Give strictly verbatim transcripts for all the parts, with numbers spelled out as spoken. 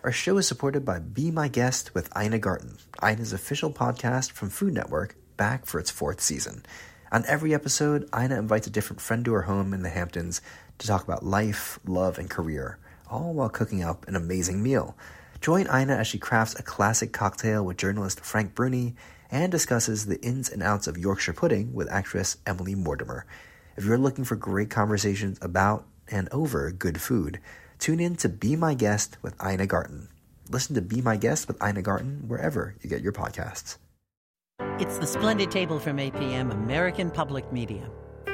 Our show is supported by Be My Guest with Ina Garten, Ina's official podcast from Food Network, back for its fourth season. On every episode, Ina invites a different friend to her home in the Hamptons to talk about life, love, and career, all while cooking up an amazing meal. Join Ina as she crafts a classic cocktail with journalist Frank Bruni and discusses the ins and outs of Yorkshire pudding with actress Emily Mortimer. If you're looking for great conversations about and over good food, tune in to Be My Guest with Ina Garten. Listen to Be My Guest with Ina Garten wherever you get your podcasts. It's the Splendid Table from A P M, American Public Media.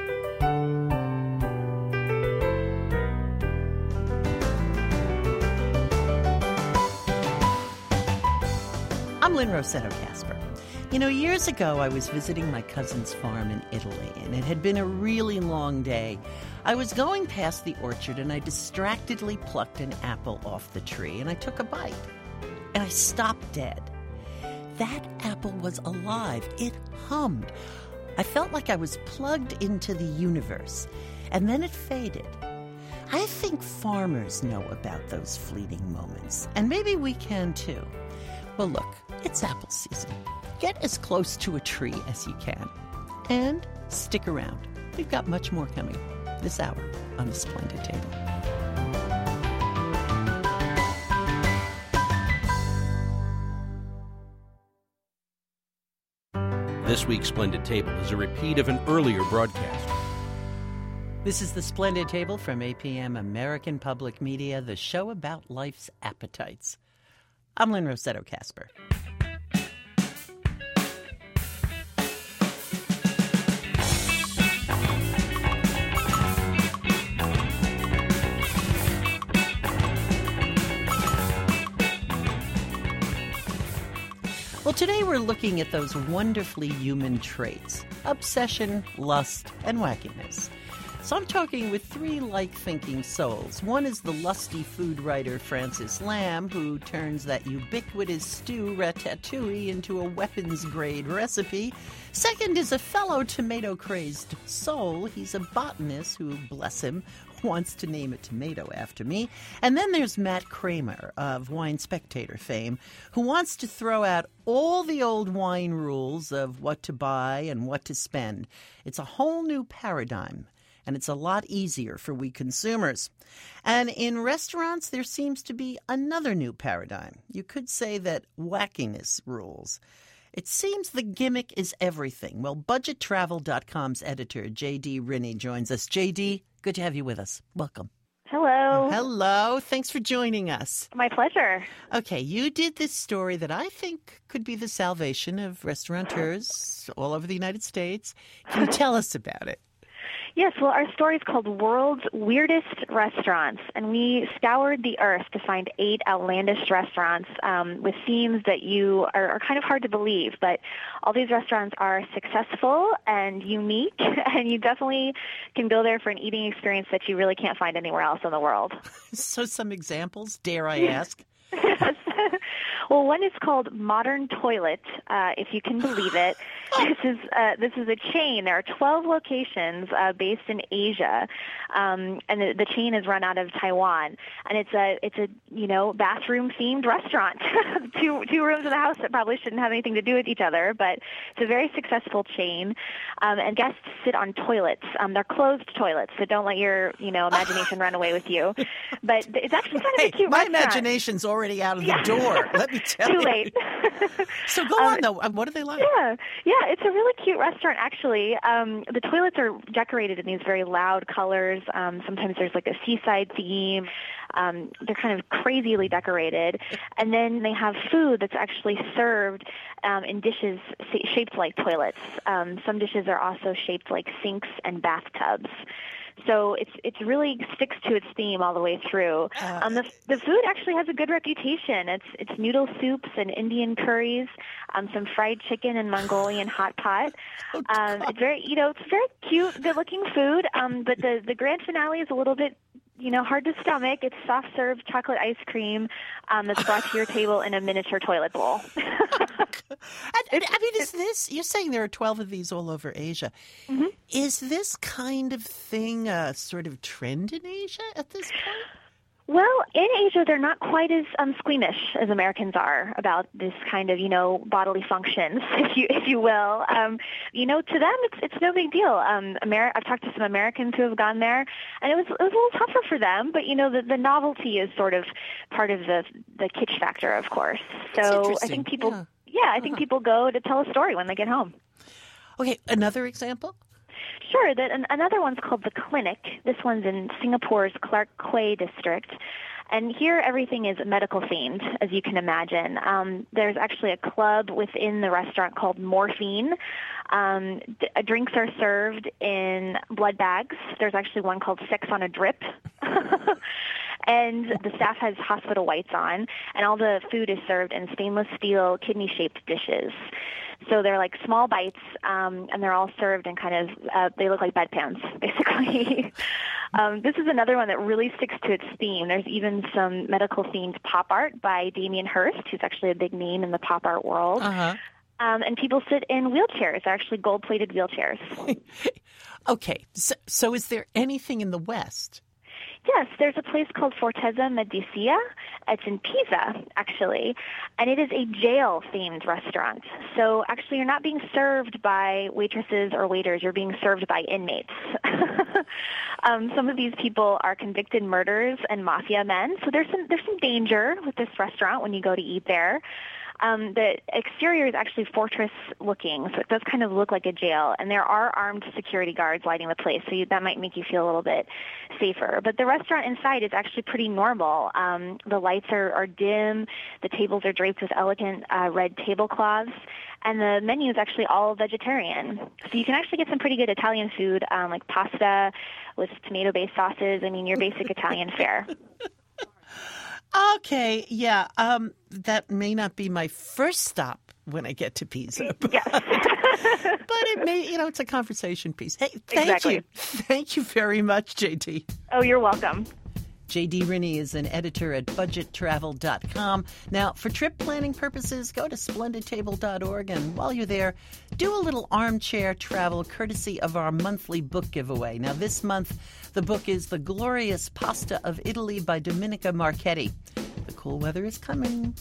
I'm Lynn Rossetto Kasper. You know, years ago I was visiting my cousin's farm in Italy, and it had been a really long day. I was going past the orchard, and I distractedly plucked an apple off the tree, and I took a bite. And I stopped dead. That apple was alive. It hummed. I felt like I was plugged into the universe. And then it faded. I think farmers know about those fleeting moments, and maybe we can too. Well, look, it's apple season. Get as close to a tree as you can. And stick around. We've got much more coming this hour on The Splendid Table. This week's Splendid Table is a repeat of an earlier broadcast. This is The Splendid Table from A P M, American Public Media, the show about life's appetites. I'm Lynn Rossetto Kasper. Well, today we're looking at those wonderfully human traits: obsession, lust, and wackiness. So I'm talking with three like-thinking souls. One is the lusty food writer Francis Lam, who turns that ubiquitous stew ratatouille into a weapons-grade recipe. Second is a fellow tomato-crazed soul. He's a botanist who, bless him, wants to name a tomato after me. And then there's Matt Kramer of Wine Spectator fame, who wants to throw out all the old wine rules of what to buy and what to spend. It's a whole new paradigm, and it's a lot easier for we consumers. And in restaurants, there seems to be another new paradigm. You could say that wackiness rules. It seems the gimmick is everything. Well, Budget Travel dot com's editor, J D Rinne, joins us. J D, good to have you with us. Welcome. Hello. Hello. Thanks for joining us. My pleasure. Okay, you did this story that I think could be the salvation of restaurateurs all over the United States. Can you tell us about it? Yes, well, our story is called World's Weirdest Restaurants, and we scoured the earth to find eight outlandish restaurants um, with themes that you are, are kind of hard to believe, but all these restaurants are successful and unique, and you definitely can go there for an eating experience that you really can't find anywhere else in the world. So some examples, dare I ask? Yes. Well, one is called Modern Toilet, uh, if you can believe it. This is uh, this is a chain. There are twelve locations uh, based in Asia, um, and the, the chain is run out of Taiwan. And it's a it's a you know bathroom themed restaurant. two two rooms in the house that probably shouldn't have anything to do with each other, but it's a very successful chain. Um, and guests sit on toilets. Um, they're closed toilets, so don't let your you know imagination run away with you. But it's actually kind of hey, a cute my restaurant. imagination's already out of the Yeah. door. Let me tell Too you. late. So go Um, on, though. What are they like? Yeah, yeah, it's a really cute restaurant, actually. Um, the toilets are decorated in these very loud colors. Um, sometimes there's like a seaside theme. Um, they're kind of crazily decorated. And then they have food that's actually served um, in dishes sa- shaped like toilets. Um, some dishes are also shaped like sinks and bathtubs. So it's it's really sticks to its theme all the way through. Uh, Um, the the food actually has a good reputation. It's it's noodle soups and Indian curries, um, some fried chicken and Mongolian hot pot. Oh, Um, it's very you know it's very cute, good looking food. Um, but the the grand finale is a little bit you know hard to stomach. It's soft served chocolate ice cream um, that's brought to your table in a miniature toilet bowl. And, I mean, is this, you're saying there are twelve of these all over Asia. Mm-hmm. Is this kind of thing a sort of trend in Asia at this point? Well, in Asia, they're not quite as um, squeamish as Americans are about this kind of, you know, bodily functions, if you if you will. Um, you know, to them, it's it's no big deal. Um, Ameri- I've talked to some Americans who have gone there, and it was it was a little tougher for them. But you know, the, the novelty is sort of part of the the kitsch factor, of course. So I think people, yeah, yeah I think uh-huh. people go to tell a story when they get home. Okay, another example? Sure. That an, another one's called The Clinic. This one's in Singapore's Clark Quay district. And here everything is medical themed, as you can imagine. Um, there's actually a club within the restaurant called Morphine. Um, d- drinks are served in blood bags. There's actually one called Sex on a Drip. And the staff has hospital whites on, and all the food is served in stainless steel, kidney-shaped dishes. So they're like small bites, um, and they're all served in kind of, uh, they look like bedpans, basically. um, this is another one that really sticks to its theme. There's even some medical-themed pop art by Damien Hirst, who's actually a big name in the pop art world. Uh-huh. Um, and people sit in wheelchairs, they're actually gold-plated wheelchairs. Okay, so, so is there anything in the West? Yes, there's a place called Fortezza Medicea. It's in Pisa, actually, and it is a jail-themed restaurant. So actually you're not being served by waitresses or waiters. You're being served by inmates. um, some of these people are convicted murderers and mafia men, so there's some, there's some danger with this restaurant when you go to eat there. Um, the exterior is actually fortress-looking, so it does kind of look like a jail. And there are armed security guards lighting the place, so you, that might make you feel a little bit safer. But the restaurant inside is actually pretty normal. Um, the lights are, are dim. The tables are draped with elegant uh, red tablecloths. And the menu is actually all vegetarian. So you can actually get some pretty good Italian food, um, like pasta with tomato-based sauces. I mean, your basic Italian fare. Okay, yeah, um, that may not be my first stop when I get to Pisa. But, Yes. but it may, you know, it's a conversation piece. Hey, thank Exactly. you. Thank you very much, J D. Oh, you're welcome. J D Rinne is an editor at budget travel dot com. Now, for trip planning purposes, go to splendid table dot org, and while you're there, do a little armchair travel courtesy of our monthly book giveaway. Now, this month, the book is The Glorious Pasta of Italy by Domenica Marchetti. The cool weather is coming.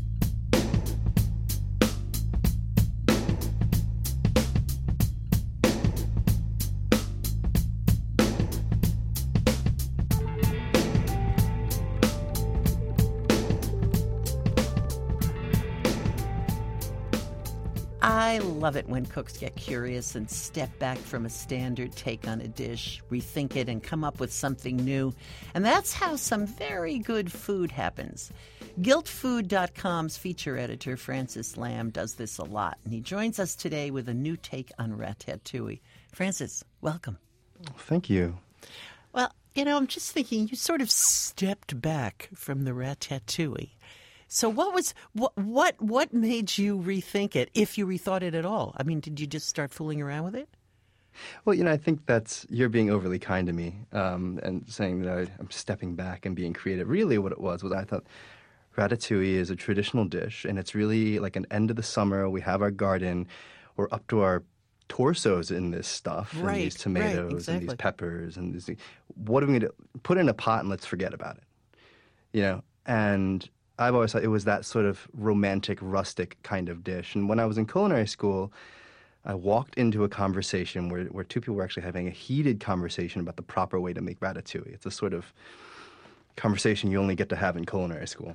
I love it when cooks get curious and step back from a standard take on a dish, rethink it, and come up with something new. And that's how some very good food happens. Guilt Food dot com's feature editor, Francis Lamb, does this a lot. And he joins us today with a new take on ratatouille. Francis, welcome. Thank you. Well, you know, I'm just thinking you sort of stepped back from the ratatouille. So what was what what what made you rethink it, if you rethought it at all? I mean, did you just start fooling around with it? Well, you know, I think that's you're being overly kind to me um, and saying that I, I'm stepping back and being creative. Really, what it was was I thought ratatouille is a traditional dish, and it's really like an end of the summer. We have our garden. We're up to our torsos in this stuff, Right, and these tomatoes right, exactly. and these peppers and these. What are we going to put in a pot and let's forget about it? You know, and I've always thought it was that sort of romantic, rustic kind of dish. And when I was in culinary school, I walked into a conversation where, where two people were actually having a heated conversation about the proper way to make ratatouille. It's a sort of conversation you only get to have in culinary school.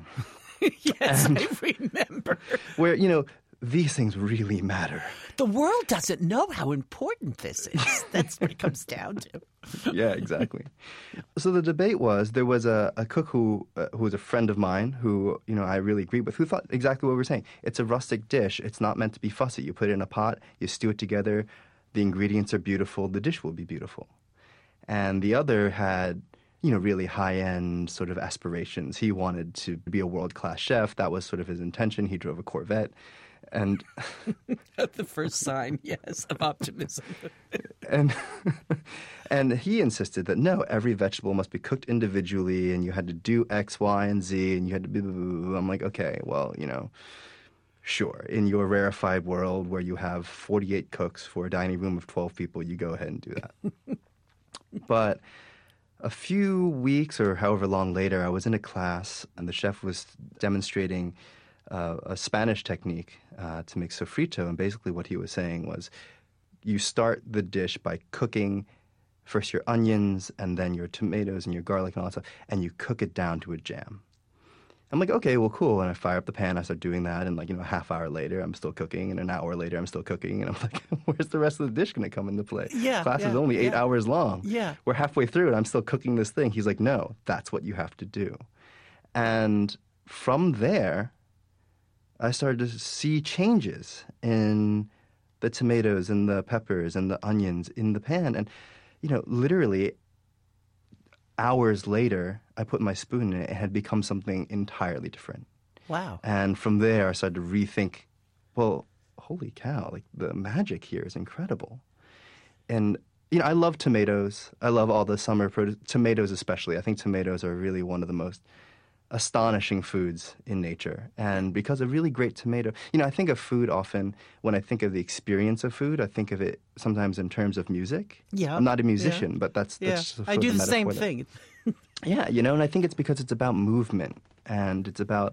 Yes, And- I remember. Where, you know, these things really matter. The world doesn't know how important this is. That's what it comes down to. Yeah, exactly. So the debate was, there was a, a cook who uh, who was a friend of mine who, you know, I really agreed with, who thought exactly what we were saying. It's a rustic dish. It's not meant to be fussy. You put it in a pot, you stew it together, the ingredients are beautiful, the dish will be beautiful. And the other had, you know, really high-end sort of aspirations. He wanted to be a world-class chef. That was sort of his intention. He drove a Corvette. And The first sign, yes, of optimism. and and he insisted that no, every vegetable must be cooked individually, and you had to do X, Y, and Z, and you had to be. Blah, blah, blah. I'm like, okay, well, you know, sure. In your rarefied world where you have forty-eight cooks for a dining room of twelve people, you go ahead and do that. But a few weeks or however long later, I was in a class and the chef was demonstrating uh, a Spanish technique uh, to make sofrito. And basically what he was saying was you start the dish by cooking first your onions and then your tomatoes and your garlic and all that stuff, and you cook it down to a jam. I'm like, okay, well, cool. And I fire up the pan, I start doing that, and like, you know, a half hour later, I'm still cooking, and an hour later, I'm still cooking, and I'm like, where's the rest of the dish going to come into play? Yeah, Class yeah, is only eight yeah. hours long. Yeah. We're halfway through, and I'm still cooking this thing. He's like, no, that's what you have to do. And from there, I started to see changes in the tomatoes and the peppers and the onions in the pan. And, you know, literally hours later, I put my spoon in it. It had become something entirely different. Wow. And from there, I started to rethink, well, holy cow, like the magic here is incredible. And, you know, I love tomatoes. I love all the summer produce, tomatoes especially. I think tomatoes are really one of the most astonishing foods in nature. And because a really great tomato, you know, I think of food often, when I think of the experience of food, I think of it sometimes in terms of music. Yeah. I'm not a musician, yeah. but that's, Yeah, that's sort I of do the, the same metaphor that- thing. Yeah, you know, and I think it's because it's about movement and it's about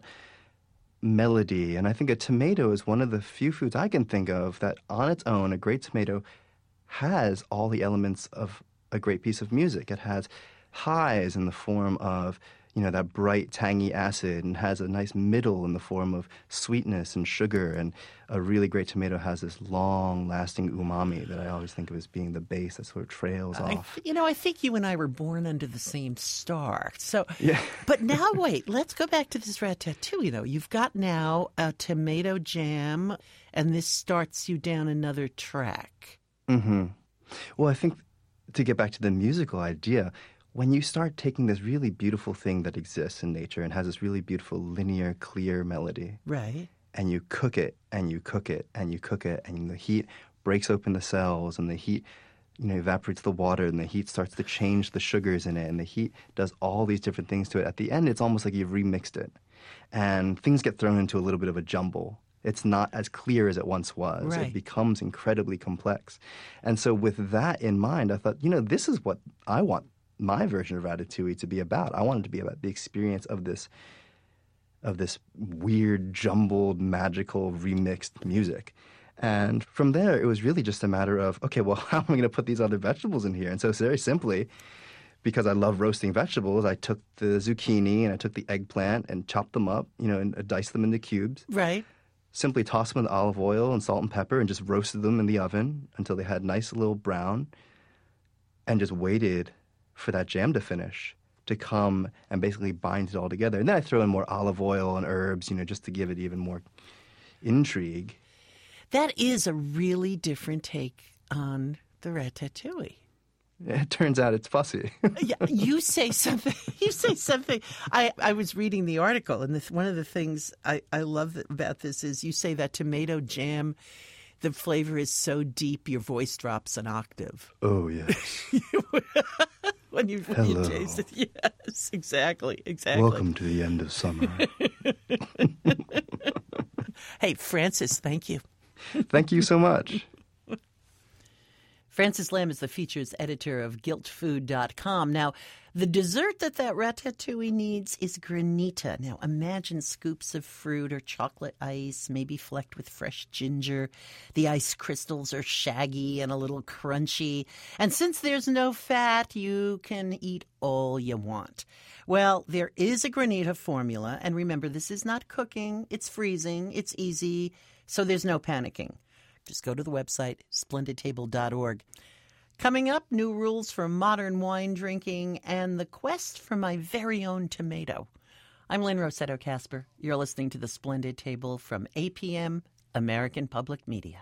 melody. And I think a tomato is one of the few foods I can think of that on its own, a great tomato has all the elements of a great piece of music. It has highs in the form of, you know, that bright, tangy acid, and has a nice middle in the form of sweetness and sugar. And a really great tomato has this long-lasting umami that I always think of as being the base that sort of trails I, off. you know, I think you and I were born under the same star. So, Yeah. But now, wait, let's go back to this ratatouille, though. You've got now a tomato jam, and this starts you down another track. Mm-hmm. Well, I think to get back to the musical idea, when you start taking this really beautiful thing that exists in nature and has this really beautiful linear, clear melody, Right. and you cook it and you cook it and you cook it, and the heat breaks open the cells, and the heat, you know, evaporates the water, and the heat starts to change the sugars in it, and the heat does all these different things to it. At the end, it's almost like you've remixed it, and things get thrown into a little bit of a jumble. It's not as clear as it once was. Right. It becomes incredibly complex. And so with that in mind, I thought, you know, this is what I want my version of Ratatouille to be about. I want it to be about the experience of this of this weird, jumbled, magical, remixed music. And from there, it was really just a matter of, okay, well, how am I going to put these other vegetables in here? And so very simply, because I love roasting vegetables, I took the zucchini and I took the eggplant and chopped them up, you know, and diced them into cubes. Right. Simply tossed them in olive oil and salt and pepper and just roasted them in the oven until they had nice little brown, and just waited for that jam to finish, to come and basically bind it all together. And then I throw in more olive oil and herbs, you know, just to give it even more intrigue. That is a really different take on the ratatouille. It turns out it's fussy. Yeah, you say something. You say something. I, I was reading the article, and this, one of the things I, I love about this is you say that tomato jam, the flavor is so deep your voice drops an octave. Oh, yes. when you, when you Hello. taste it. Yes, exactly, exactly. Welcome to the end of summer. Hey, Francis, thank you. Thank you so much. Francis Lam is the features editor of guilt food dot com. Now, the dessert that that ratatouille needs is granita. Now, imagine scoops of fruit or chocolate ice, maybe flecked with fresh ginger. The ice crystals are shaggy and a little crunchy. And since there's no fat, you can eat all you want. Well, there is a granita formula. And remember, this is not cooking. It's freezing. It's easy. So there's no panicking. Just go to the website, splendid table dot org. Coming up, new rules for modern wine drinking and the quest for my very own tomato. I'm Lynn Rossetto Kasper. You're listening to The Splendid Table from A P M, American Public Media.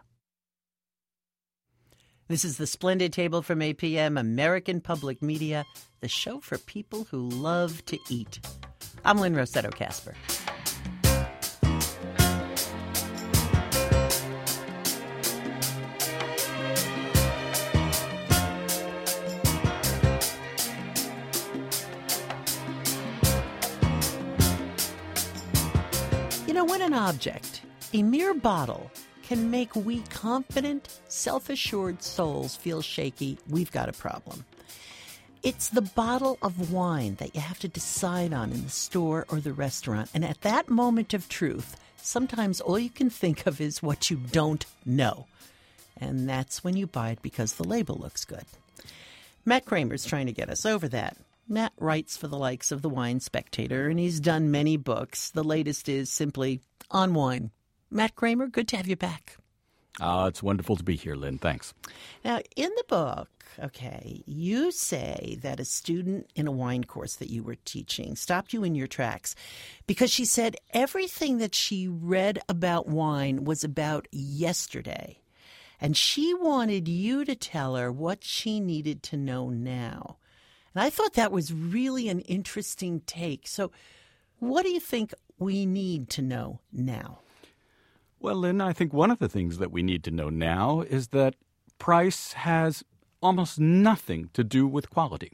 This is The Splendid Table from A P M, American Public Media, the show for people who love to eat. I'm Lynn Rossetto Kasper. You know, when an object, a mere bottle, can make we confident, self-assured souls feel shaky, we've got a problem. It's the bottle of wine that you have to decide on in the store or the restaurant. And at that moment of truth, sometimes all you can think of is what you don't know. And that's when you buy it because the label looks good. Matt Kramer's trying to get us over that. Matt writes for the likes of the Wine Spectator, and he's done many books. The latest is simply On Wine. Matt Kramer, good to have you back. Ah, uh, it's wonderful to be here, Lynn. Thanks. Now, in the book, okay, you say that a student in a wine course that you were teaching stopped you in your tracks because she said everything that she read about wine was about yesterday. And she wanted you to tell her what she needed to know now. And I thought that was really an interesting take. So what do you think we need to know now? Well, Lynn, I think one of the things that we need to know now is that price has almost nothing to do with quality.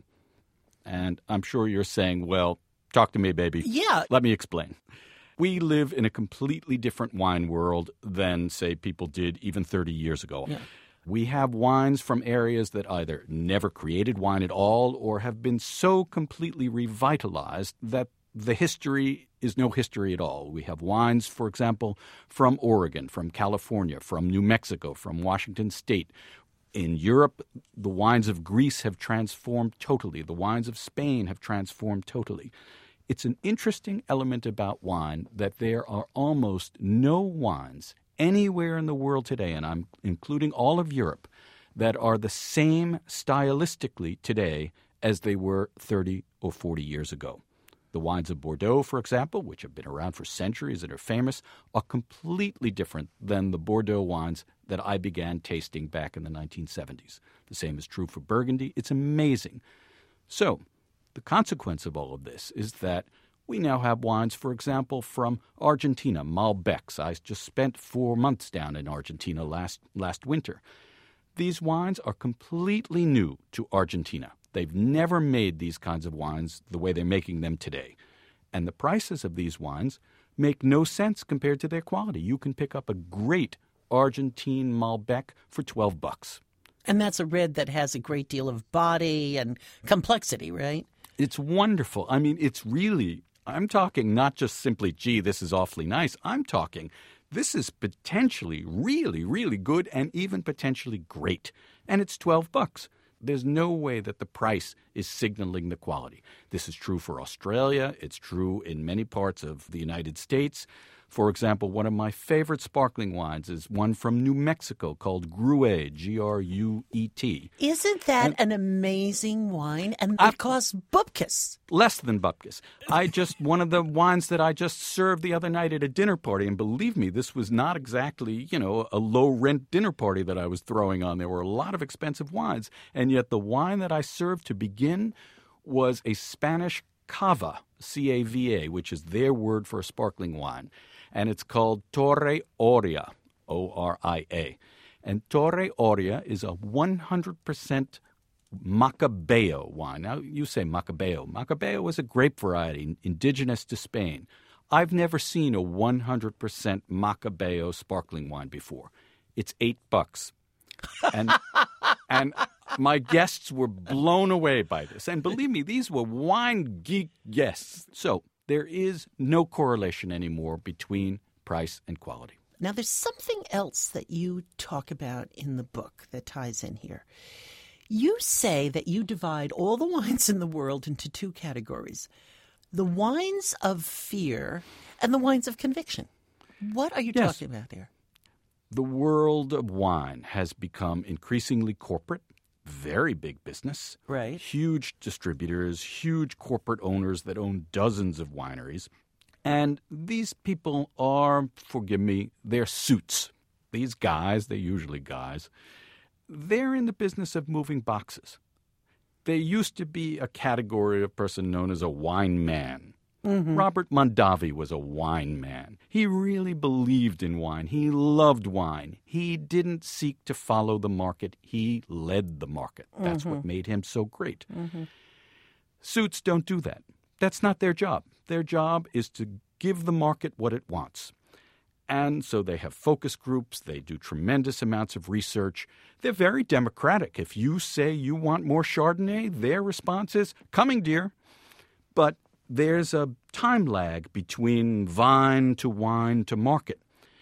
And I'm sure you're saying, well, talk to me, baby. Yeah. Let me explain. We live in a completely different wine world than, say, people did even thirty years ago. Yeah. We have wines from areas that either never created wine at all or have been so completely revitalized that the history is no history at all. We have wines, for example, from Oregon, from California, from New Mexico, from Washington State. In Europe, the wines of Greece have transformed totally. The wines of Spain have transformed totally. It's an interesting element about wine that there are almost no wines anywhere in the world today, and I'm including all of Europe, that are the same stylistically today as they were thirty or forty years ago. The wines of Bordeaux, for example, which have been around for centuries and are famous, are completely different than the Bordeaux wines that I began tasting back in the nineteen seventies. The same is true for Burgundy. It's amazing. So the consequence of all of this is that we now have wines, for example, from Argentina, Malbecs. I just spent four months down in Argentina last, last winter. These wines are completely new to Argentina. They've never made these kinds of wines the way they're making them today. And the prices of these wines make no sense compared to their quality. You can pick up a great Argentine Malbec for twelve bucks. And that's a red that has a great deal of body and complexity, right? It's wonderful. I mean, it's really, I'm talking not just simply, gee, this is awfully nice. I'm talking, this is potentially really, really good and even potentially great. And it's twelve bucks. There's no way that the price is signaling the quality. This is true for Australia. It's true in many parts of the United States. For example, one of my favorite sparkling wines is one from New Mexico called Gruet, G R U E T. Isn't that And- an amazing wine? And I- it costs bupkis. Less than bupkis. I just, one of the wines that I just served the other night at a dinner party, and believe me, this was not exactly, you know, a low-rent dinner party that I was throwing on. There were a lot of expensive wines, and yet the wine that I served to begin was a Spanish cava, C A V A, which is their word for a sparkling wine. And it's called Torre Oria, O R I A. And Torre Oria is a one hundred percent Macabeo wine. Now, you say Macabeo. Macabeo is a grape variety indigenous to Spain. I've never seen a one hundred percent Macabeo sparkling wine before. It's eight bucks. And and my guests were blown away by this. And believe me, these were wine geek guests. So there is no correlation anymore between price and quality. Now, there's something else that you talk about in the book that ties in here. You say that you divide all the wines in the world into two categories, the wines of fear and the wines of conviction. What are you Yes. talking about there? The world of wine has become increasingly corporate, very big business. Right. Huge distributors, huge corporate owners that own dozens of wineries. And these people are, forgive me, they're suits. These guys, they're usually guys, they're in the business of moving boxes. There used to be a category of person known as a wine man. Mm-hmm. Robert Mondavi was a wine man. He really believed in wine. He loved wine. He didn't seek to follow the market. He led the market. That's mm-hmm. what made him so great. Mm-hmm. Suits don't do that. That's not their job. Their job is to give the market what it wants. And so they have focus groups. They do tremendous amounts of research. They're very democratic. If you say you want more Chardonnay, their response is, coming, dear. But there's a time lag between vine to wine to market.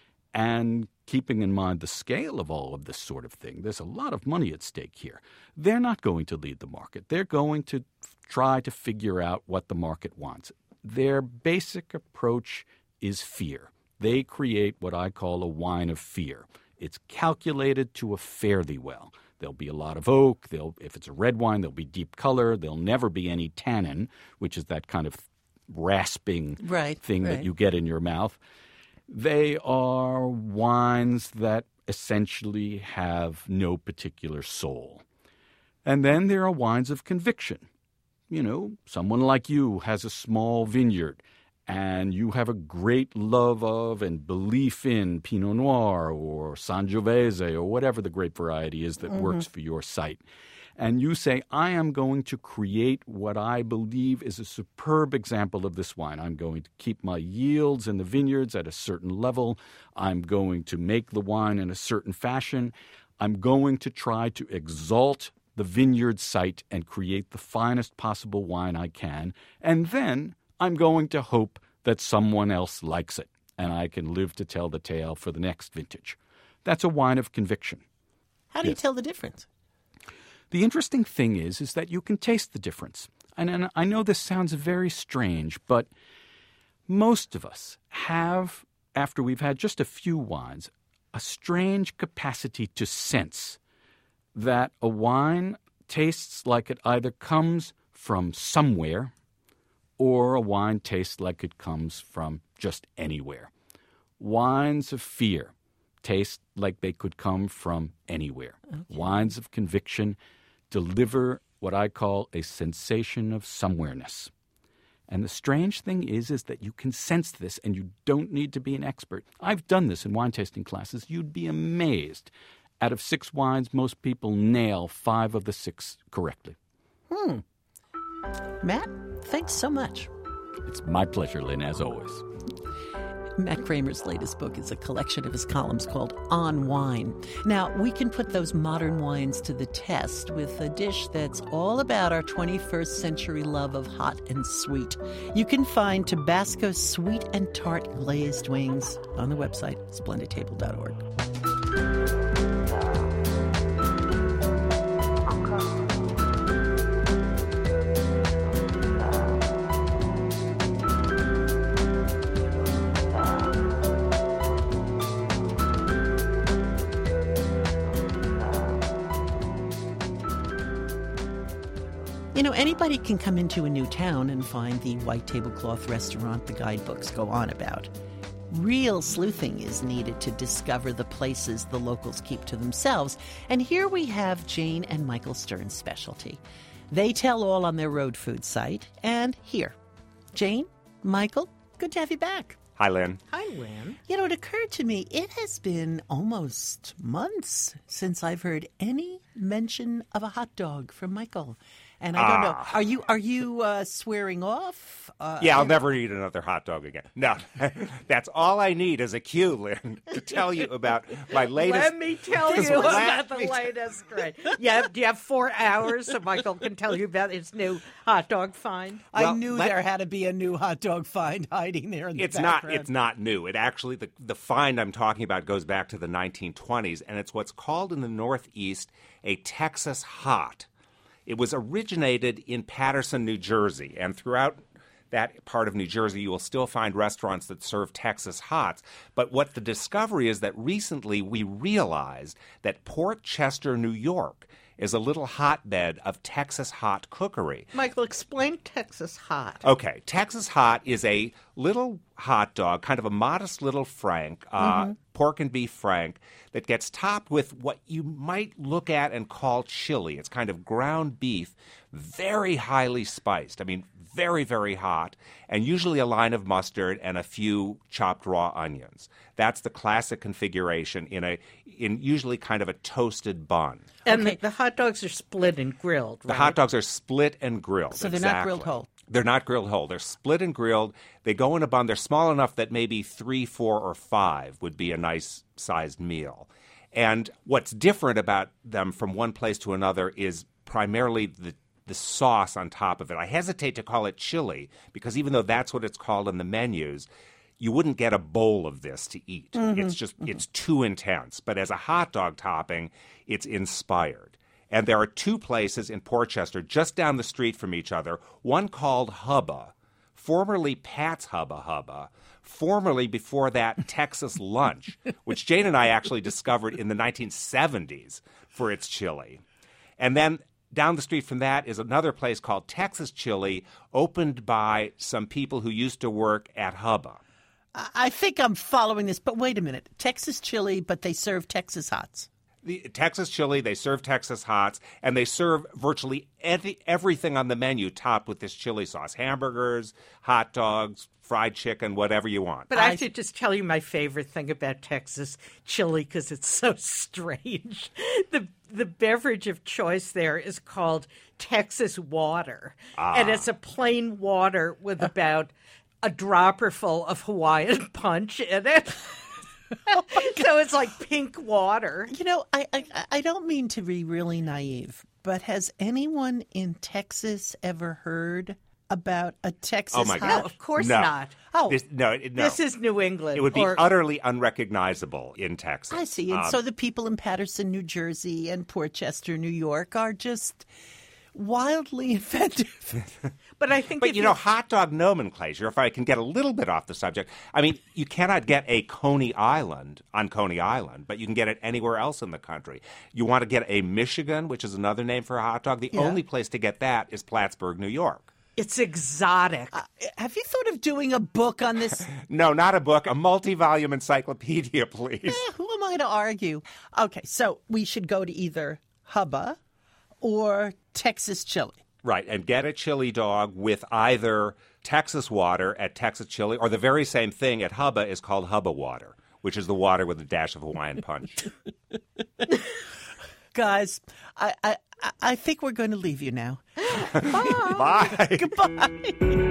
And keeping in mind the scale of all of this sort of thing, there's a lot of money at stake here. They're not going to lead the market. They're going to f- try to figure out what the market wants. Their basic approach is fear. They create what I call a wine of fear. It's calculated to a fare thee well. There'll be a lot of oak. There'll, if it's a red wine, there'll be deep color. There'll never be any tannin, which is that kind of rasping right, thing right. that you get in your mouth. They are wines that essentially have no particular soul. And then there are wines of conviction. You know, someone like you has a small vineyard, and you have a great love of and belief in Pinot Noir or Sangiovese or whatever the grape variety is that mm-hmm. works for your site. And you say, I am going to create what I believe is a superb example of this wine. I'm going to keep my yields in the vineyards at a certain level. I'm going to make the wine in a certain fashion. I'm going to try to exalt the vineyard site and create the finest possible wine I can. And then I'm going to hope that someone else likes it, and I can live to tell the tale for the next vintage. That's a wine of conviction. How do yes. you tell the difference? The interesting thing is, is that you can taste the difference. And, and I know this sounds very strange, but most of us have, after we've had just a few wines, a strange capacity to sense that a wine tastes like it either comes from somewhere or a wine tastes like it comes from just anywhere. Wines of fear taste like they could come from anywhere. Okay. Wines of conviction deliver what I call a sensation of somewhereness. And the strange thing is, is that you can sense this, and you don't need to be an expert. I've done this in wine tasting classes. You'd be amazed. Out of six wines, most people nail five of the six correctly. Hmm. Matt, thanks so much. It's my pleasure, Lynn, as always. Matt Kramer's latest book is a collection of his columns called On Wine. Now, we can put those modern wines to the test with a dish that's all about our twenty-first century love of hot and sweet. You can find Tabasco sweet and tart glazed wings on the website, splendid table dot org. You know, anybody can come into a new town and find the white tablecloth restaurant the guidebooks go on about. Real sleuthing is needed to discover the places the locals keep to themselves. And here we have Jane and Michael Stern's specialty. They tell all on their road food site. And here, Jane, Michael, good to have you back. Hi, Lynn. Hi, Lynn. You know, it occurred to me, it has been almost months since I've heard any mention of a hot dog from Michael. And I don't ah. know, are you are you uh, swearing off? Uh, yeah, I'll never eat another hot dog again. No, that's all I need is a cue, Lynn, to tell you about my latest. Let me tell you about the latest. Great. Yeah, do you have four hours so Michael can tell you about his new hot dog find? Well, I knew let, there had to be a new hot dog find hiding there in the it's background. Not, it's not new. It actually, the, the find I'm talking about goes back to the nineteen twenties, and it's what's called in the Northeast a Texas hot. It was originated in Paterson, New Jersey, and throughout that part of New Jersey, you will still find restaurants that serve Texas hots. But what the discovery is that recently we realized that Port Chester, New York, is a little hotbed of Texas hot cookery. Michael, explain Texas hot. Okay. Texas hot is a little hot dog, kind of a modest little frank, uh, mm-hmm. pork and beef frank, that gets topped with what you might look at and call chili. It's kind of ground beef, very highly spiced. I mean, very, very hot, and usually a line of mustard and a few chopped raw onions. That's the classic configuration in a in usually kind of a toasted bun. And okay. the, the hot dogs are split and grilled, right? The hot dogs are split and grilled. So they're exactly. not grilled whole. They're not grilled whole. They're split and grilled. They go in a bun. They're small enough that maybe three, four, or five would be a nice-sized meal. And what's different about them from one place to another is primarily the, the sauce on top of it. I hesitate to call it chili because even though that's what it's called in the menus, you wouldn't get a bowl of this to eat. Mm-hmm. It's just mm-hmm. it's too intense. But as a hot dog topping, it's inspired. And there are two places in Portchester just down the street from each other, one called Hubba, formerly Pat's Hubba Hubba, formerly before that Texas Lunch, which Jane and I actually discovered in the nineteen seventies for its chili. And then down the street from that is another place called Texas Chili, opened by some people who used to work at Hubba. I think I'm following this, but wait a minute. Texas Chili, but they serve Texas Hots. The Texas Chili, they serve Texas Hots, and they serve virtually every, everything on the menu topped with this chili sauce. Hamburgers, hot dogs, fried chicken, whatever you want. But I, I should just tell you my favorite thing about Texas Chili because it's so strange. The the beverage of choice there is called Texas Water, ah. and it's a plain water with about a dropper full of Hawaiian Punch in it. Oh so it's like pink water. You know, I, I I don't mean to be really naive, but has anyone in Texas ever heard about a Texas Oh, my hot? God. No, of course no. not. Oh, this, no, no. This is New England. It would be or, utterly unrecognizable in Texas. I see. And um, so the people in Patterson, New Jersey, and Portchester, New York, are just wildly inventive. But I think But, if you know, hot dog nomenclature, if I can get a little bit off the subject, I mean, you cannot get a Coney Island on Coney Island, but you can get it anywhere else in the country. You want to get a Michigan, which is another name for a hot dog, the Yeah. only place to get that is Plattsburgh, New York. it's exotic. Uh, have you thought of doing a book on this? No, not a book, a multi-volume encyclopedia, please. Eh, who am I to argue? Okay, so we should go to either Hubba or Texas Chili. Right, and get a chili dog with either Texas water at Texas Chili or the very same thing at Hubba is called Hubba water, which is the water with a dash of Hawaiian Punch. Guys, I, I, I think we're going to leave you now. Bye. Goodbye.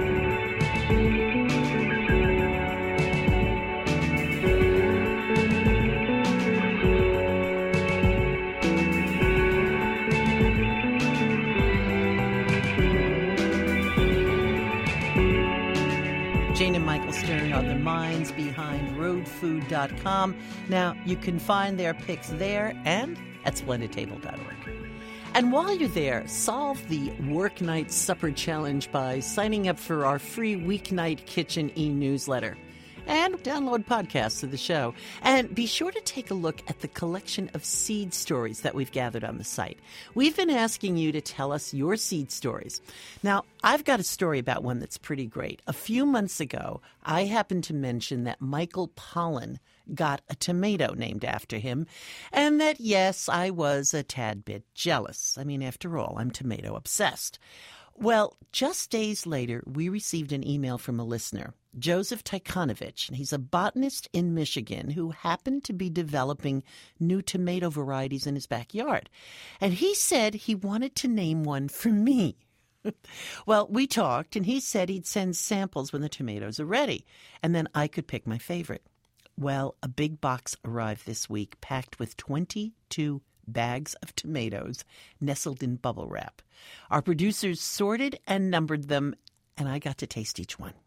Jane and Michael Stern are the minds behind road food dot com. Now, you can find their picks there and at splendid table dot org. And while you're there, solve the Work Night Supper Challenge by signing up for our free Weeknight Kitchen e-newsletter. And download podcasts of the show. And be sure to take a look at the collection of seed stories that we've gathered on the site. We've been asking you to tell us your seed stories. Now, I've got a story about one that's pretty great. A few months ago, I happened to mention that Michael Pollan got a tomato named after him, and that, yes, I was a tad bit jealous. I mean, after all, I'm tomato obsessed. Well, just days later, we received an email from a listener, Joseph Tykonovich, and he's a botanist in Michigan who happened to be developing new tomato varieties in his backyard. And he said he wanted to name one for me. Well, we talked, and he said he'd send samples when the tomatoes are ready, and then I could pick my favorite. Well, a big box arrived this week packed with twenty-two bags of tomatoes nestled in bubble wrap. Our producers sorted and numbered them, and I got to taste each one.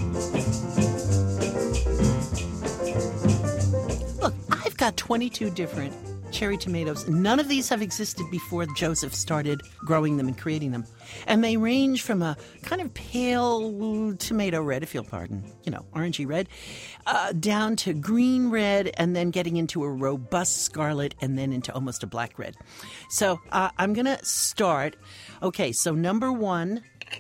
Look, I've got twenty-two different cherry tomatoes. None of these have existed before Joseph started growing them and creating them. And they range from a kind of pale tomato red, if you'll pardon, you know, orangey red, uh, down to green red, and then getting into a robust scarlet, and then into almost a black red. So uh, I'm going to start. Okay, so number one.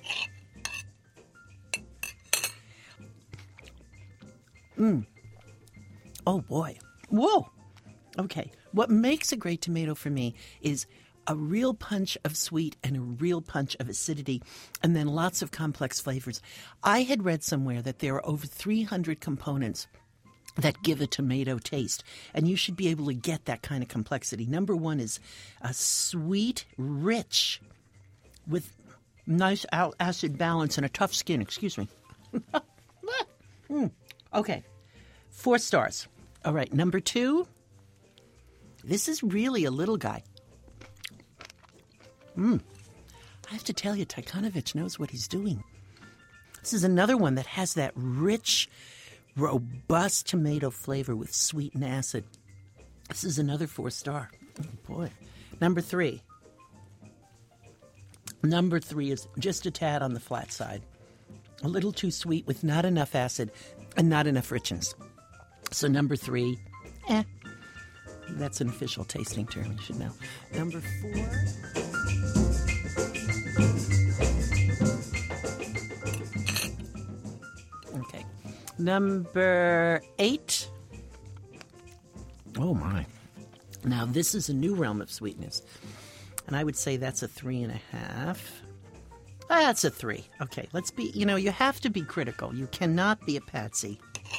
Mmm. Oh, boy. Whoa. Okay. What makes a great tomato for me is a real punch of sweet and a real punch of acidity, and then lots of complex flavors. I had read somewhere that there are over three hundred components that give a tomato taste, and you should be able to get that kind of complexity. Number one is a sweet, rich, with Nice al- acid balance and a tough skin. Excuse me. mm. Okay. Four stars. All right. Number two. This is really a little guy. Mm. I have to tell you, Tykanovich knows what he's doing. This is another one that has that rich, robust tomato flavor with sweet and acid. This is another four star. Oh, boy. Number three. Number three is just a tad on the flat side. A little too sweet with not enough acid and not enough richness. So number three, eh. That's an official tasting term, you should know. Number four. Okay. Number eight. Oh, my. Now, this is a new realm of sweetness. And I would say that's a three and a half. Ah, that's a three. Okay, let's be, you know, you have to be critical. You cannot be a patsy.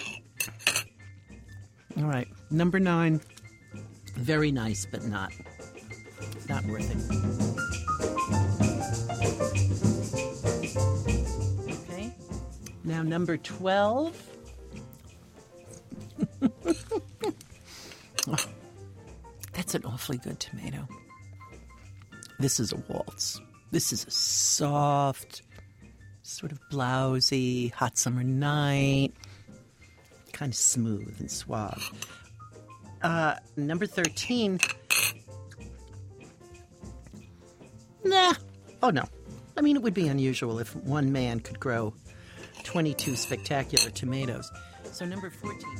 All right, number nine. Very nice, but not, not worth it. Okay, now number twelve. Oh, that's an awfully good tomato. This is a waltz. This is a soft, sort of blousy, hot summer night, kind of smooth and suave. Uh, number thirteen. Nah. Oh, no. I mean, it would be unusual if one man could grow twenty-two spectacular tomatoes. So number fourteen.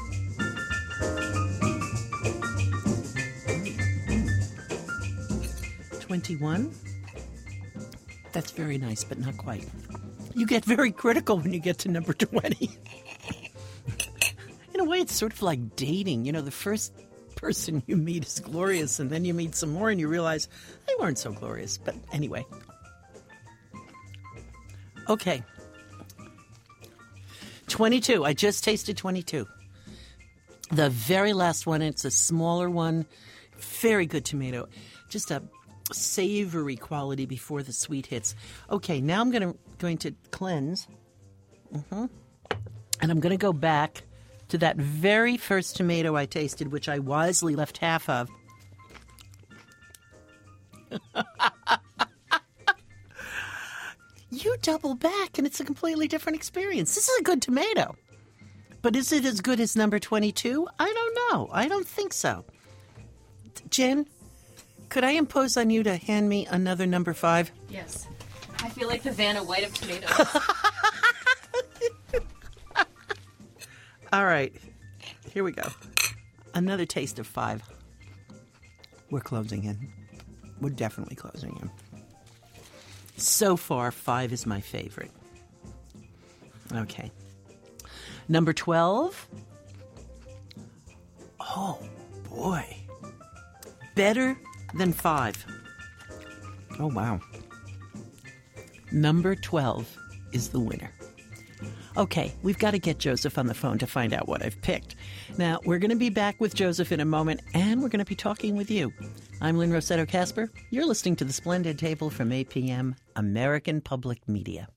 twenty-one. That's very nice, but not quite. You get very critical when you get to number twenty. In a way, it's sort of like dating. You know, the first person you meet is glorious, and then you meet some more and you realize they weren't so glorious. But anyway. Okay. twenty-two. I just tasted twenty-two. The very last one, it's a smaller one. Very good tomato. Just a savory quality before the sweet hits. Okay, now I'm gonna going to cleanse. Mm-hmm. And I'm going to go back to that very first tomato I tasted, which I wisely left half of. You double back, and it's a completely different experience. This is a good tomato. But is it as good as number twenty-two? I don't know. I don't think so. Jen, could I impose on you to hand me another number five? Yes. I feel like the Vanna White of tomatoes. All right. Here we go. Another taste of five. We're closing in. We're definitely closing in. So far, five is my favorite. Okay. Number twelve. Oh, boy. Better than five. Oh, wow. Number twelve is the winner. Okay, we've got to get Joseph on the phone to find out what I've picked. Now, we're going to be back with Joseph in a moment, and we're going to be talking with you. I'm Lynn Rossetto Kasper. You're listening to The Splendid Table from A P M, American Public Media.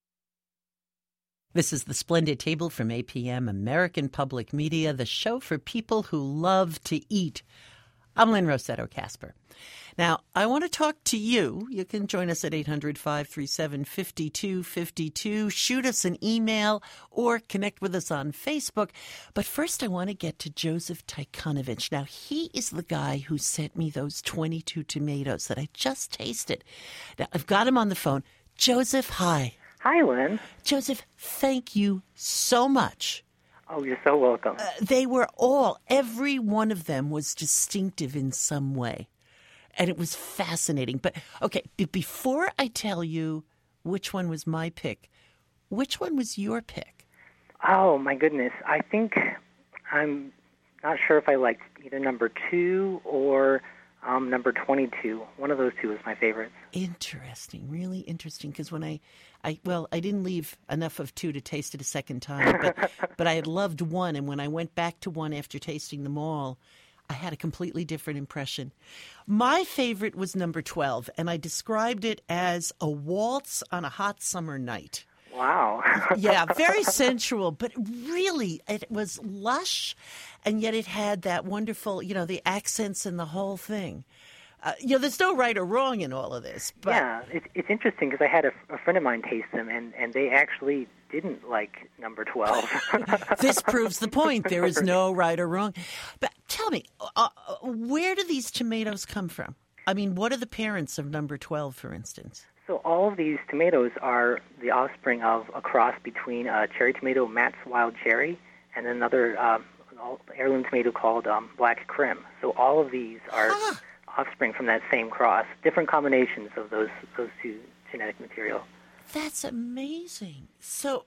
This is The Splendid Table from A P M, American Public Media, the show for people who love to eat. I'm Lynn Rossetto Kasper. Now, I want to talk to you. You can join us at eight hundred, five three seven, five two five two. Shoot us an email or connect with us on Facebook. But first, I want to get to Joseph Tykanovich. Now, he is the guy who sent me those twenty-two tomatoes that I just tasted. Now, I've got him on the phone. Joseph, hi. Hi, Lynn. Joseph, thank you so much. Oh, you're so welcome. Uh, they were all, every one of them was distinctive in some way. And it was fascinating. But, okay, b- before I tell you which one was my pick, which one was your pick? Oh, my goodness. I think I'm not sure if I liked either number two or um, number twenty-two. One of those two was my favorite. Interesting. Really interesting. Because when I, I, well, I didn't leave enough of two to taste it a second time. But, but I had loved one. And when I went back to one after tasting them all, I had a completely different impression. My favorite was number twelve, and I described it as a waltz on a hot summer night. Wow. Yeah, very sensual, but really it was lush, and yet it had that wonderful, you know, the accents and the whole thing. Uh, you know, there's no right or wrong in all of this. But yeah, it's, it's interesting because I had a, a friend of mine taste them, and, and they actually didn't like number twelve. This proves the point. There is no right or wrong. But tell me, uh, where do these tomatoes come from? I mean, what are the parents of number twelve, for instance? So all of these tomatoes are the offspring of a cross between a cherry tomato, Matt's Wild Cherry, and another uh, heirloom tomato called um, Black Krim. So all of these are huh. offspring from that same cross, different combinations of those those two genetic material. That's amazing. So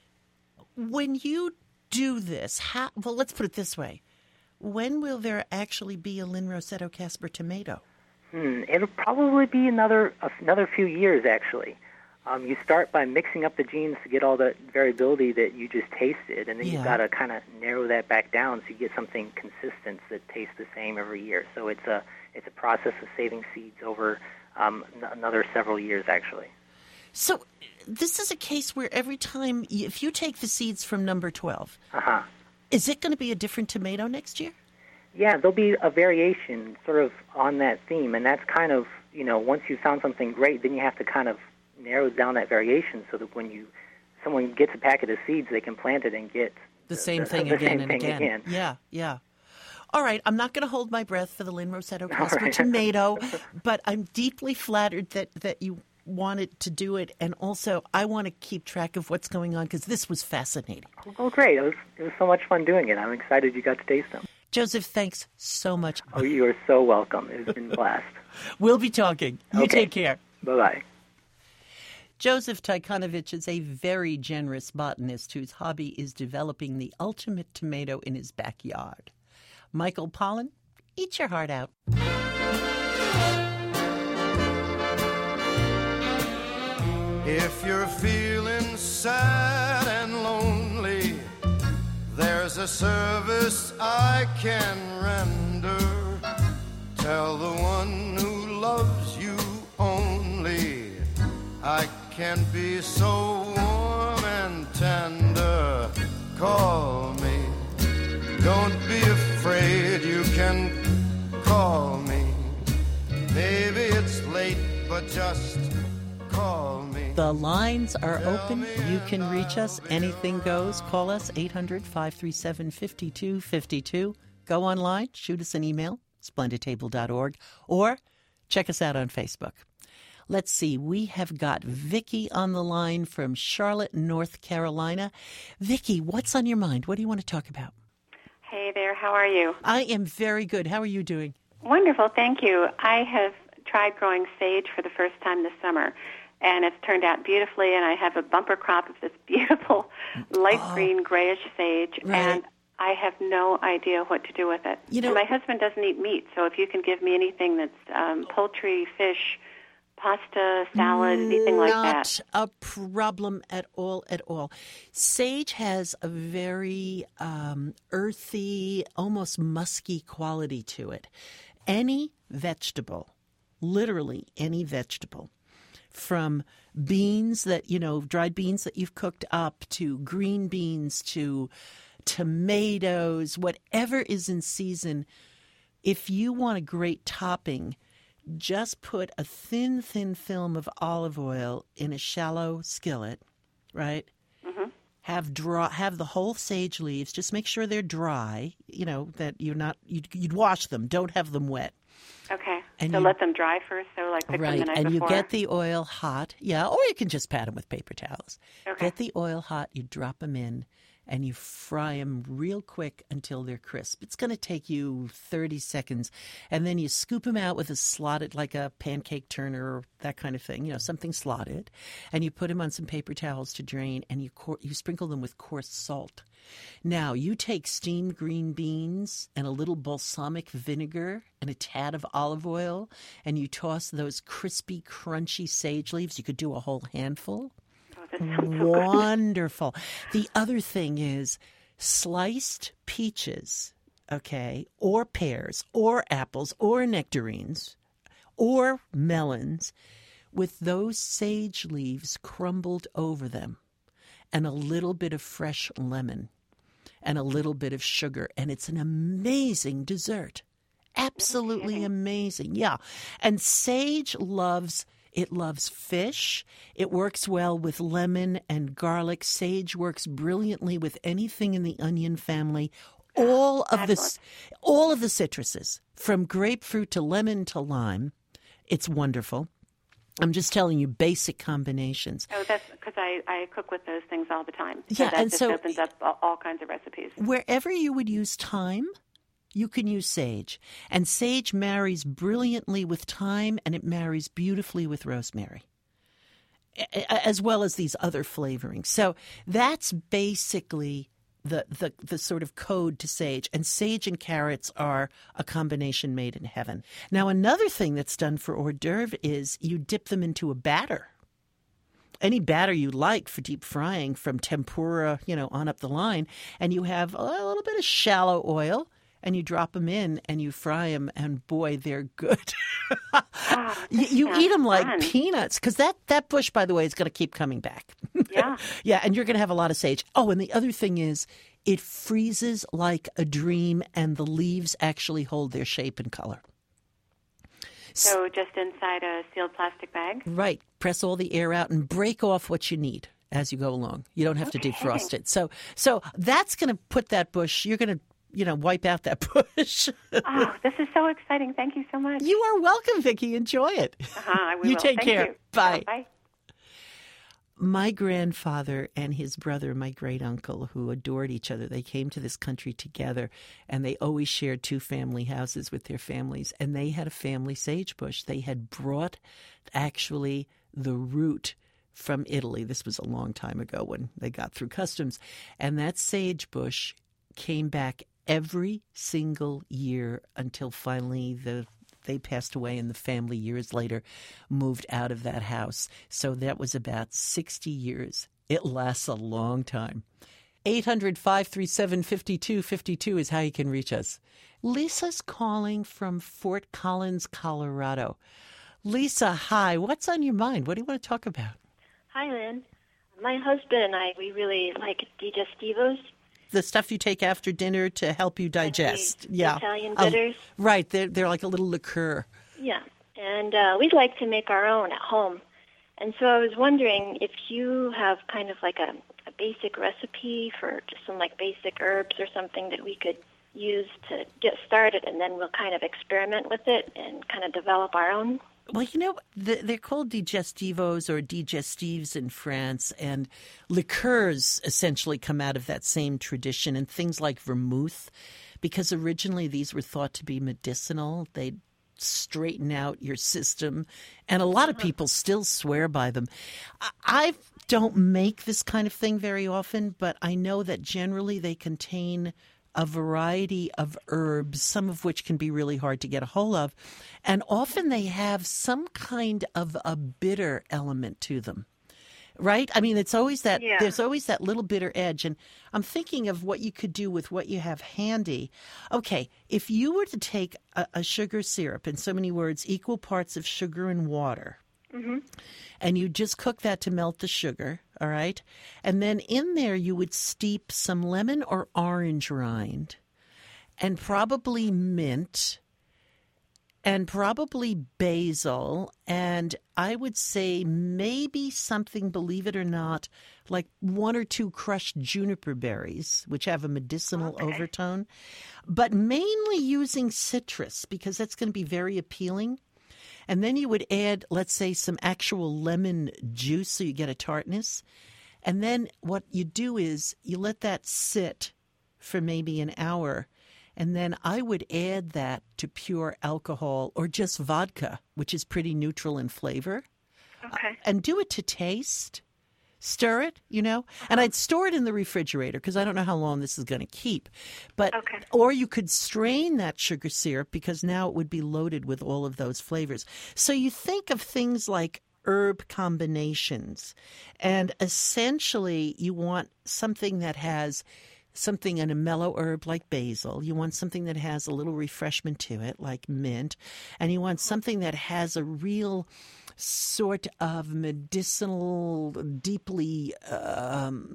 when you do this, how, well, let's put it this way. When will there actually be a Lynn Rossetto Kasper tomato? Hmm, it'll probably be another another few years, actually. Um, you start by mixing up the genes to get all the variability that you just tasted, and then Yeah. you've got to kind of narrow that back down so you get something consistent that tastes the same every year. So it's a it's a process of saving seeds over um, n- another several years, actually. So this is a case where every time, if you take the seeds from number twelve, Uh-huh. is it going to be a different tomato next year? Yeah, there'll be a variation sort of on that theme, and that's kind of, you know, once you found something great, then you have to kind of narrow down that variation so that when you someone gets a packet of seeds, they can plant it and get The same the, thing the again same and thing again. again. Yeah, yeah. All right, I'm not going to hold my breath for the Lynn Rossetto All Kasper right. tomato, but I'm deeply flattered that, that you wanted to do it, and also I want to keep track of what's going on because this was fascinating. Oh, great. It was, it was so much fun doing it. I'm excited you got to taste them. Joseph, thanks so much. Oh, you are so welcome. It's been a blast. We'll be talking. You Okay. take care. Bye-bye. Joseph Tykonovich is a very generous botanist whose hobby is developing the ultimate tomato in his backyard. Michael Pollan, eat your heart out. If you're feeling sad and lonely, there's a service I can render. Tell the one who loves you only, I can be so warm and tender. Call me. Don't be afraid, you can call me. Maybe it's late, but just call me. The lines are open. You can reach us. Anything goes. Call us, eight hundred, five three seven, five two five two. Go online, shoot us an email, splendid table dot org, or check us out on Facebook. Let's see. We have got Vicki on the line from Charlotte, North Carolina. Vicki, what's on your mind? What do you want to talk about? Hey there, how are you? I am very good. How are you doing? Wonderful, thank you. I have tried growing sage for the first time this summer, and it's turned out beautifully, and I have a bumper crop of this beautiful light Oh. green, grayish sage, Right. and I have no idea what to do with it. You know- and my husband doesn't eat meat, so if you can give me anything that's um, poultry, fish, pasta, salad, anything like that. Not a problem at all, at all. Sage has a very um, earthy, almost musky quality to it. Any vegetable, literally any vegetable, from beans that, you know, dried beans that you've cooked up, to green beans, to tomatoes, whatever is in season, if you want a great topping, just put a thin, thin film of olive oil in a shallow skillet, right? Mm-hmm. Have dry, have the whole sage leaves. Just make sure they're dry. You know that you're not. You'd, you'd wash them. Don't have them wet. Okay, And so you- let them dry first, so like pick Right, them the night and before? you get the oil hot. Yeah, or you can just pat them with paper towels. Okay. Get the oil hot. You drop them in, and you fry them real quick until they're crisp. It's going to take you thirty seconds, and then you scoop them out with a slotted, like a pancake turner or that kind of thing, you know, something slotted, and you put them on some paper towels to drain, and you cor- you sprinkle them with coarse salt. Now, you take steamed green beans and a little balsamic vinegar and a tad of olive oil, and you toss those crispy, crunchy sage leaves. You could do a whole handful. Wonderful. The other thing is sliced peaches. okay, or pears, or apples, or nectarines, or melons, with those sage leaves crumbled over them, and a little bit of fresh lemon, and a little bit of sugar, and it's an amazing dessert. Absolutely amazing. Yeah. And sage loves, it loves fish. It works well with lemon and garlic. Sage works brilliantly with anything in the onion family. All of the, all of the citruses, from grapefruit to lemon to lime. It's wonderful. I'm just telling you basic combinations. Oh, that's because I, I cook with those things all the time. Yeah, so that and just so opens up all, all kinds of recipes. Wherever you would use thyme, you can use sage. And sage marries brilliantly with thyme, and it marries beautifully with rosemary, as well as these other flavorings. So that's basically the, the, the sort of code to sage. And sage and carrots are a combination made in heaven. Now, another thing that's done for hors d'oeuvre is you dip them into a batter. Any batter you like for deep frying, from tempura, you know, on up the line, and you have a little bit of shallow oil, and you drop them in and you fry them, and boy, they're good. Oh, you you eat them like fun. peanuts, because that, that bush, by the way, is going to keep coming back. Yeah. Yeah, and you're going to have a lot of sage. Oh, and the other thing is it freezes like a dream, and the leaves actually hold their shape and color. So just inside a sealed plastic bag? Right. Press all the air out and break off what you need as you go along. You don't have Okay. to defrost it. So so that's going to put that bush, you're going to, you know, wipe out that bush. Oh, this is so exciting. Thank you so much. You are welcome, Vicki. Enjoy it. Uh-huh, I will. You take Thank care. you. Bye. Bye. My grandfather and his brother, my great uncle, who adored each other, they came to this country together, and they always shared two family houses with their families. And they had a family sagebush. They had brought actually the root from Italy. This was a long time ago when they got through customs. And that sagebush came back every single year until finally the they passed away, and the family years later moved out of that house. So that was about sixty years. It lasts a long time. eight hundred, five three seven, five two five two is how you can reach us. Lisa's calling from Fort Collins, Colorado. Lisa, hi. What's on your mind? What do you want to talk about? Hi, Lynn. My husband and I, we really like digestivos. The stuff you take after dinner to help you digest. The yeah. Italian Uh, bitters. right. They're, they're like a little liqueur. Yeah. And uh, we'd like to make our own at home. And so I was wondering if you have kind of like a, a basic recipe for just some like basic herbs or something that we could use to get started, and then we'll kind of experiment with it and kind of develop our own. Well, you know, they're called digestivos or digestives in France, and liqueurs essentially come out of that same tradition, and things like vermouth, because originally these were thought to be medicinal. They'd straighten out your system, and a lot of people still swear by them. I don't make this kind of thing very often, but I know that generally they contain a variety of herbs, some of which can be really hard to get a hold of. And often they have some kind of a bitter element to them, right? I mean, it's always that, Yeah. there's always that little bitter edge. And I'm thinking of what you could do with what you have handy. Okay, if you were to take a, a sugar syrup, in so many words, equal parts of sugar and water, Mm-hmm. and you just cook that to melt the sugar, all right? And then in there you would steep some lemon or orange rind and probably mint and probably basil, and I would say maybe something, believe it or not, like one or two crushed juniper berries, which have a medicinal Okay. overtone, but mainly using citrus because that's going to be very appealing. And then you would add, let's say, some actual lemon juice so you get a tartness. And then what you do is you let that sit for maybe an hour. And then I would add that to pure alcohol or just vodka, which is pretty neutral in flavor. Okay. And do it to taste. Stir it, you know, and I'd store it in the refrigerator because I don't know how long this is going to keep. But Okay. or you could strain that sugar syrup because now it would be loaded with all of those flavors. So you think of things like herb combinations, and essentially you want something that has something in a mellow herb like basil. You want something that has a little refreshment to it, like mint. And you want something that has a real sort of medicinal, deeply um,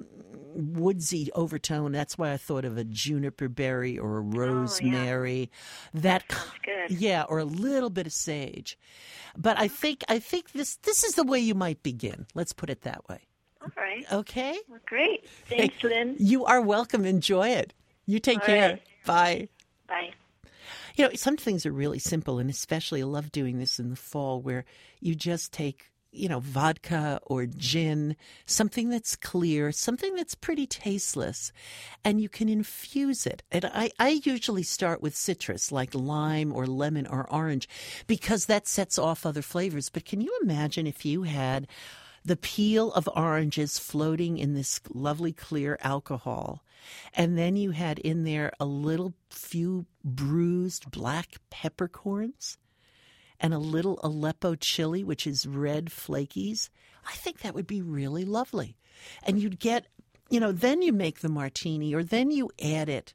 woodsy overtone. That's why I thought of a juniper berry or a rosemary. Oh, yeah. That, that sounds good. Yeah, or a little bit of sage. But I think I think this this is the way you might begin. Let's put it that way. All right. Okay. Well, great. Thanks, hey, Lynn. You are welcome. Enjoy it. You take All care. Right. Bye. Bye. You know, some things are really simple, and especially I love doing this in the fall where you just take, you know, vodka or gin, something that's clear, something that's pretty tasteless, and you can infuse it. And I, I usually start with citrus like lime or lemon or orange because that sets off other flavors. But can you imagine if you had the peel of oranges floating in this lovely clear alcohol, and then you had in there a little few bruised black peppercorns and a little Aleppo chili, which is red flakies? I think that would be really lovely. And you'd get, you know, then you make the martini, or then you add it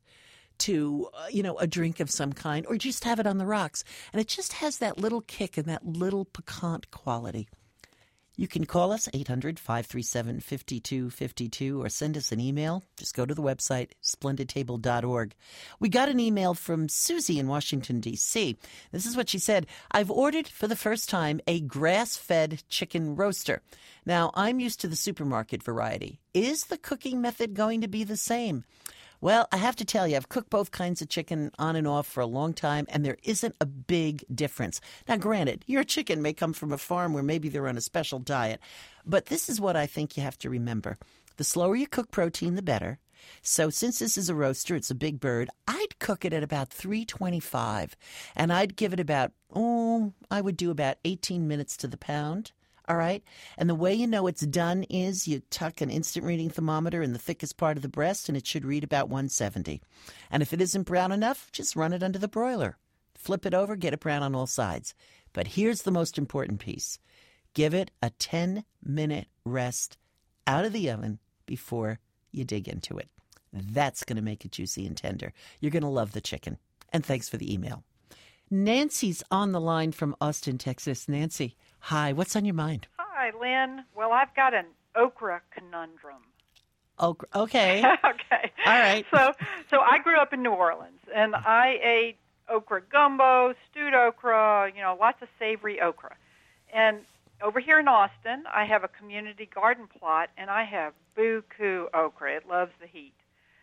to, uh, you know, a drink of some kind, or just have it on the rocks. And it just has that little kick and that little piquant quality. You can call us, eight hundred, five three seven, five two five two, or send us an email. Just go to the website, splendid table dot org. We got an email from Susie in Washington, D C This is what she said. I've ordered for the first time a grass-fed chicken roaster. Now, I'm used to the supermarket variety. Is the cooking method going to be the same? Well, I have to tell you, I've cooked both kinds of chicken on and off for a long time, and there isn't a big difference. Now, granted, your chicken may come from a farm where maybe they're on a special diet, but this is what I think you have to remember. The slower you cook protein, the better. So since this is a roaster, it's a big bird, I'd cook it at about three twenty-five, and I'd give it about, oh, I would do about eighteen minutes to the pound. All right? And the way you know it's done is you tuck an instant reading thermometer in the thickest part of the breast, and it should read about one seventy. And if it isn't brown enough, just run it under the broiler. Flip it over, get it brown on all sides. But here's the most important piece. Give it a ten-minute rest out of the oven before you dig into it. That's going to make it juicy and tender. You're going to love the chicken. And thanks for the email. Nancy's on the line from Austin, Texas. Nancy, hi. What's on your mind? Hi, Lynn. Well, I've got an okra conundrum. Okra. Okay. Okay. All right. So, so I grew up in New Orleans, and I ate okra gumbo, stewed okra, you know, lots of savory okra. And over here in Austin, I have a community garden plot, and I have buku okra. It loves the heat.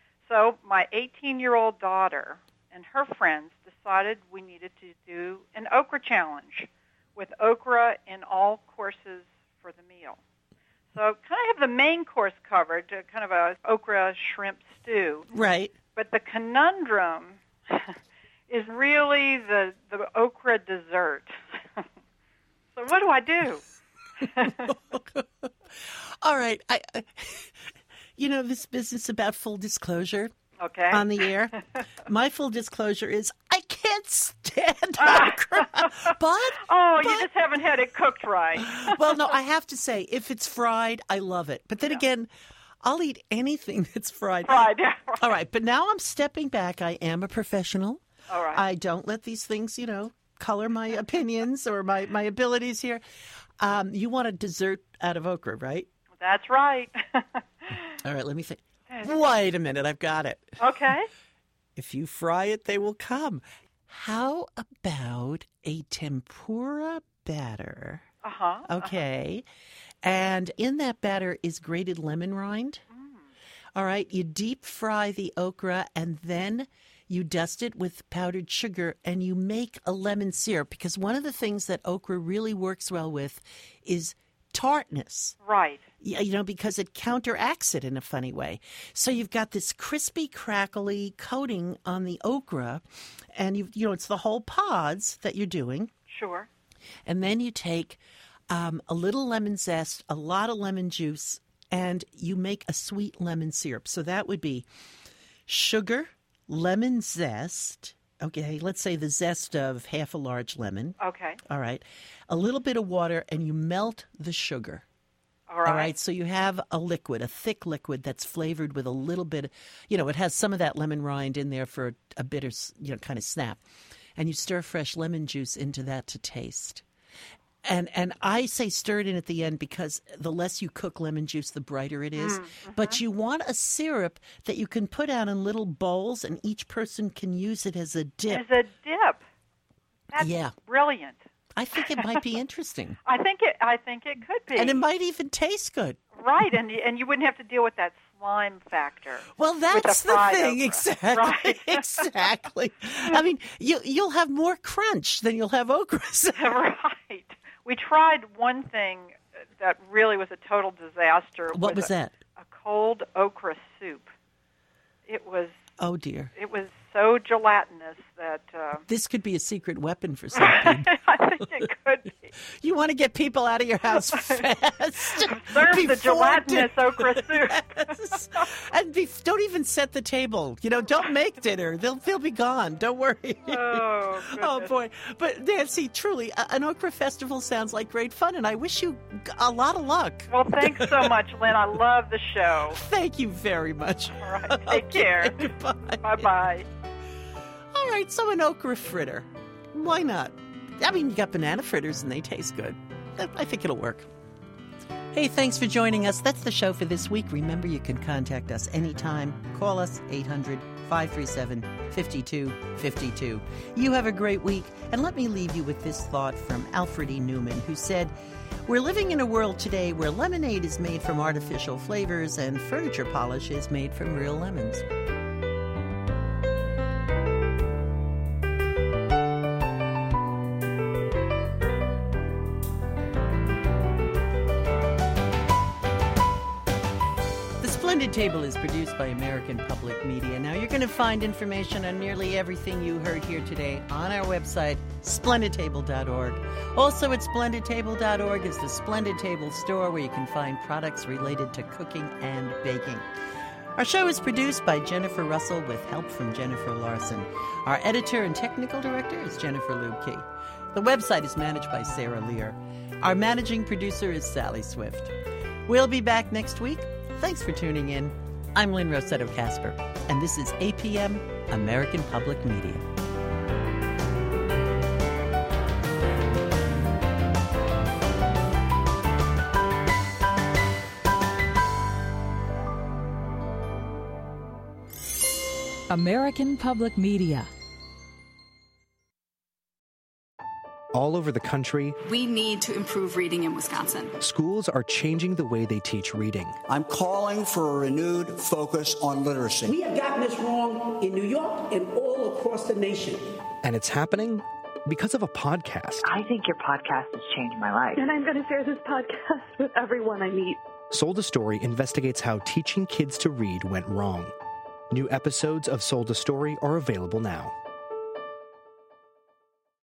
So my eighteen-year-old daughter and her friends decided we needed to do an okra challenge with okra in all courses for the meal. So kind of have the main course covered, kind of a okra shrimp stew. Right. But the conundrum is really the, the okra dessert. So what do I do? All right. I, I, you know, this business about full disclosure. Okay. On the air. My full disclosure is I can't stand okra. But Oh, but, you just haven't had it cooked right. Well, no, I have to say, if it's fried, I love it. But then yeah. again, I'll eat anything that's fried. Fried, yeah. Right. All right, but now I'm stepping back. I am a professional. All right. I don't let these things, you know, color my opinions or my, my abilities here. Um, you want a dessert out of okra, right? That's right. All right, let me think. Wait a minute, I've got it. Okay. If you fry it, they will come. How about a tempura batter? Uh-huh. Okay. Uh-huh. And in that batter is grated lemon rind. Mm. All right. You deep fry the okra, and then you dust it with powdered sugar, and you make a lemon syrup, because one of the things that okra really works well with is tartness. Right. You know, because it counteracts it in a funny way. So you've got this crispy, crackly coating on the okra, and you you know it's the whole pods that you're doing. Sure. And then you take um, a little lemon zest, a lot of lemon juice, and you make a sweet lemon syrup. So that would be sugar, lemon zest. Okay, let's say the zest of half a large lemon. Okay. All right. A little bit of water, and you melt the sugar. All right. All right. So you have a liquid, a thick liquid that's flavored with a little bit, you know, it has some of that lemon rind in there for a bitter, you know, kind of snap. And you stir fresh lemon juice into that to taste. And and I say stir it in at the end because the less you cook lemon juice, the brighter it is. Mm-hmm. But you want a syrup that you can put out in little bowls, and each person can use it as a dip. As a dip. That's yeah. brilliant. I think it might be interesting. I think it. I think it could be. And it might even taste good. Right, and and you wouldn't have to deal with that slime factor. Well, that's the, the thing, okra. exactly. Right. Exactly. I mean, you you'll have more crunch than you'll have okra. Right. We tried one thing that really was a total disaster. What was a, that? A cold okra soup. It was. Oh dear. It was so gelatinous that. Uh, this could be a secret weapon for something. I think it could be. You want to get people out of your house fast. Serve the gelatinous din- okra soup. Yes. And be, don't even set the table. You know, don't make dinner. They'll they'll be gone. Don't worry. Oh, oh boy. But Nancy, truly, an okra festival sounds like great fun, and I wish you a lot of luck. Well, thanks so much, Lynn. I love the show. Thank you very much. All right. Take okay, care. Goodbye. Bye-bye. All right, so an okra fritter. Why not? I mean, you got banana fritters and they taste good. I think it'll work. Hey, thanks for joining us. That's the show for this week. Remember, you can contact us anytime. Call us eight hundred, five three seven, five two five two. You have a great week. And let me leave you with this thought from Alfred E. Newman, who said, "We're living in a world today where lemonade is made from artificial flavors and furniture polish is made from real lemons." Splendid Table is produced by American Public Media. Now, you're going to find information on nearly everything you heard here today on our website, splendid table dot org. Also at splendid table dot org is the Splendid Table store where you can find products related to cooking and baking. Our show is produced by Jennifer Russell with help from Jennifer Larson. Our editor and technical director is Jennifer Lubke. The website is managed by Sarah Lear. Our managing producer is Sally Swift. We'll be back next week. Thanks for tuning in. I'm Lynn Rossetto Kasper, and this is A P M, American Public Media. American Public Media. All over the country, we need to improve reading in Wisconsin. Schools are changing the way they teach reading. I'm calling for a renewed focus on literacy. We have gotten this wrong in New York and all across the nation. And it's happening because of a podcast. I think your podcast has changed my life. And I'm going to share this podcast with everyone I meet. Sold a Story investigates how teaching kids to read went wrong. New episodes of Sold a Story are available now.